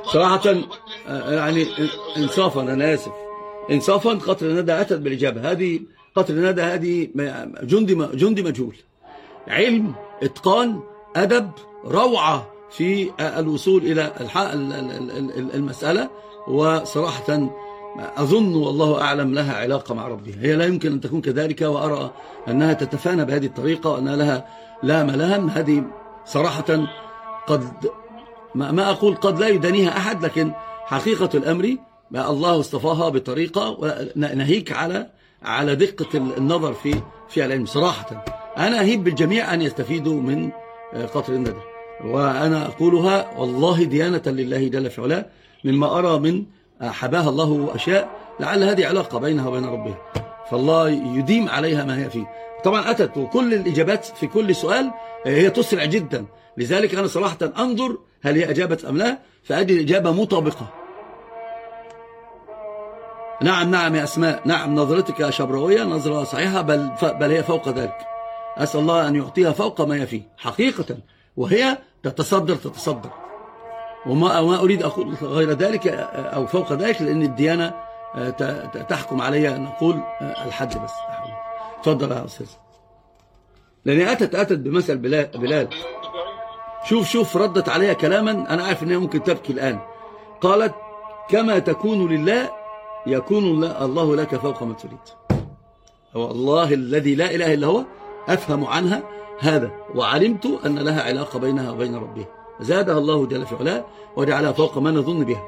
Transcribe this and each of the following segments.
صراحة يعني إنصافا، أنا آسف، إنصافا قطر الندى أتت بالإجابة. هذه قطر الندى هذه جندي مجهول، علم، إتقان، أدب، روعة في الوصول إلى المسألة. وصراحة أظن والله أعلم لها علاقة مع ربها، هي لا يمكن أن تكون كذلك، وأرى أنها تتفانى بهذه الطريقة وأنها لها ملهم. هذه صراحة قد ما أقول قد لا يدانيها أحد، لكن حقيقة الأمر الله اصطفاها بطريقة، ناهيك على دقة النظر في العلم. صراحة أنا أهيب بالجميع أن يستفيدوا من قطر الندى، وأنا أقولها والله ديانة لله جل في علاه، مما أرى من حباها الله أشياء لعل هذه علاقة بينها وبين ربها، فالله يديم عليها ما هي فيه. طبعا أتت وكل الإجابات في كل سؤال هي تسرع جدا، لذلك أنا صراحة أنظر هل هي أجابت أم لا، فأجد الإجابة مطابقة. نعم يا أسماء، نعم، نظرتك يا شبراوية نظرة صحيحة، بل هي فوق ذلك. أسأل الله أن يعطيها فوق ما يفيه حقيقة، وهي تتصدر وما أريد أقول غير ذلك أو فوق ذلك، لأن الديانة تحكم علي أن أقول الحد بس. تفضل يا أستاذ. لأن أتت بمثل بلال. شوف ردت عليها كلاما أنا عارف أنها ممكن تبكي الآن. قالت كما تكون لله يكون الله لك فوق ما تريد. هو الله الذي لا إله إلا هو أفهم عنها هذا، وعلمت أن لها علاقة بينها وبين ربها، زادها الله جل في علاه وجعلها فوق ما نظن بها.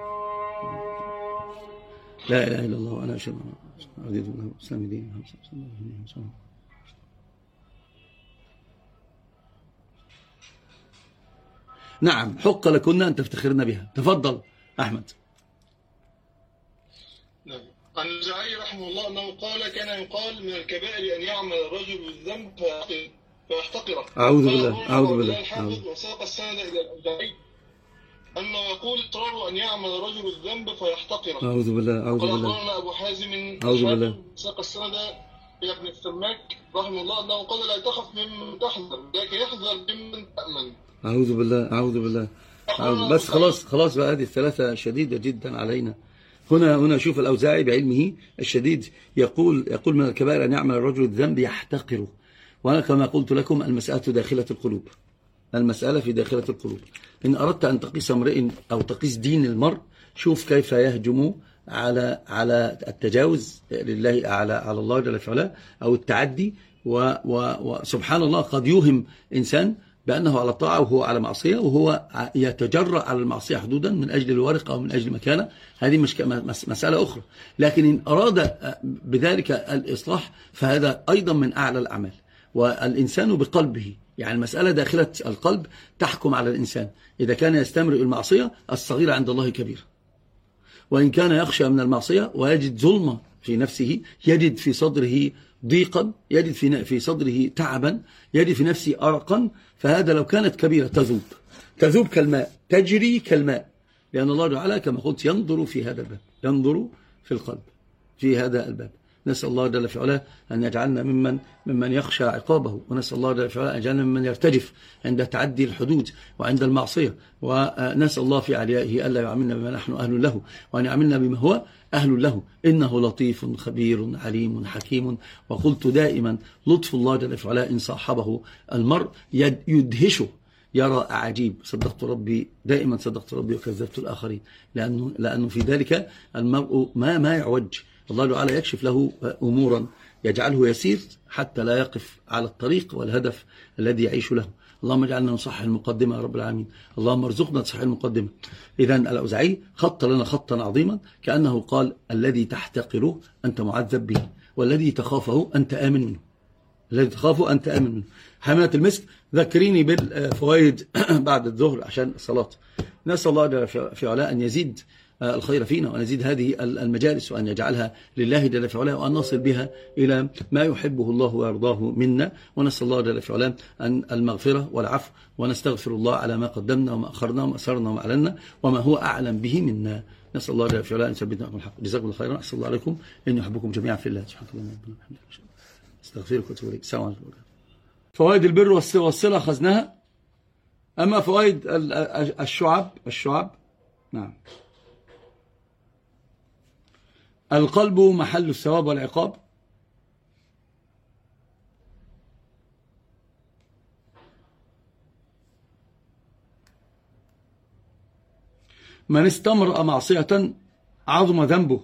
لا إله إلا الله وأنا أشهد أن رضيت بالله والإسلام دينا. نعم، حق لكنا أن تفتخرن بها. تفضل أحمد. نعم. عن الأوزاعي رحمه الله أنه قال كان يقال من الكبائر أن يعمل الرجل الذنب فيحتقره. أعوذ بالله. الحافظ وساق السند إلى الأوزاعي أنه يقول اضطر أن يعمل الرجل الذنب فيحتقره. أعوذ بالله. قال أبو حازم ساق السند إلى ابن السماك رحمه الله أنه قال لا تخف ممن تحذر لكن يحذر ممن تأمن. أعوذ بالله. بس خلاص بقى، هذه الثلاثة شديدة جدا علينا. هنا شوف الأوزاعي بعلمه الشديد يقول من الكبائر أن يعمل الرجل الذنب يحتقره. وأنا كما قلت لكم المسألة داخلة القلوب، المسألة في داخلة القلوب. إن أردت أن تقيس امرئ أو تقيس دين المرء، شوف كيف يهجم على التجاوز لله على الله جل في علاه أو التعدي. وسبحان الله قد يوهم إنسان بأنه على الطاعة وهو على معصية، وهو يتجرأ على المعصية حدودا من أجل الورق أو من أجل مكانة. هذه مسألة أخرى، لكن إن أراد بذلك الإصلاح فهذا أيضا من أعلى الأعمال. والإنسان بقلبه، يعني المسألة داخلة القلب تحكم على الإنسان. إذا كان يستمر المعصية الصغيرة عند الله كبيرة، وإن كان يخشى من المعصية ويجد ظلمة في نفسه، يجد في صدره ضيقا، يجد في صدره تعبا، يجد في نفسه أرقا، فهذا لو كانت كبيرة تذوب كالماء، تجري كالماء، لأن الله تعالى كما قلت ينظر في هذا الباب، ينظر في القلب في هذا الباب. نسأل الله جل في علاه أن يجعلنا ممن يخشى عقابه، ونسأل الله جل في علاه أن يجعلنا ممن يرتجف عند تعدي الحدود وعند المعصية، ونسأل الله في عليائه ألا يعملنا بما نحن أهل له، وأن يعملنا بما هو أهل له، إنه لطيف خبير عليم حكيم. وقلت دائما لطف الله جل في علاه إن صاحبه المرء يدهشه، يرى أعاجيب. صدقت ربي دائما، صدقت ربي وكذبت الآخرين، لأنه في ذلك المرء ما يعوج، الله تعالى يكشف له أمورا يجعله يسير حتى لا يقف على الطريق والهدف الذي يعيش له. اللهم اجعلنا نصحح المقدمة يا رب العالمين، اللهم ارزقنا تصحيح المقدمة. إذن الأوزاعي خط لنا خطا عظيما، كأنه قال الذي تحتقره أنت معذب به، والذي تخافه أنت آمن منه، الذي تخافه أنت آمن منه. حملة المسك ذكريني بالفوائد بعد الظهر عشان الصلاة. نسأل الله في علاء أن يزيد الخير فينا، وأن يزيد هذه المجالس، وأن يجعلها لله جل في علاه، وأن نصل بها إلى ما يحبه الله ويرضاه منا. ونسأل الله جل في علاه أن المغفرة والعفو، ونستغفر الله على ما قدمنا وما أخرنا وما أسررنا وما أعلنا وما هو أعلم به منا. نسأل الله جل في علاه أن يثبتنا على الحق. جزاكم الله خيرا. أحسن الله عليكم، إني أحبكم جميعا في الله. سبحانك اللهم وبحمدك استغفرك واتوب إليك. السلام عليكم. فوائد البر والصلة أخذناها. أما فوائد الشعب نعم. القلب محل الثواب والعقاب. من استمرأ معصية عظم ذنبه.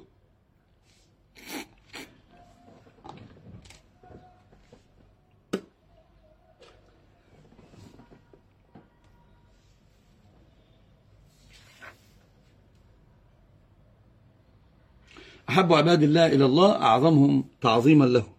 أحب عباد الله إلى الله أعظمهم تعظيما له.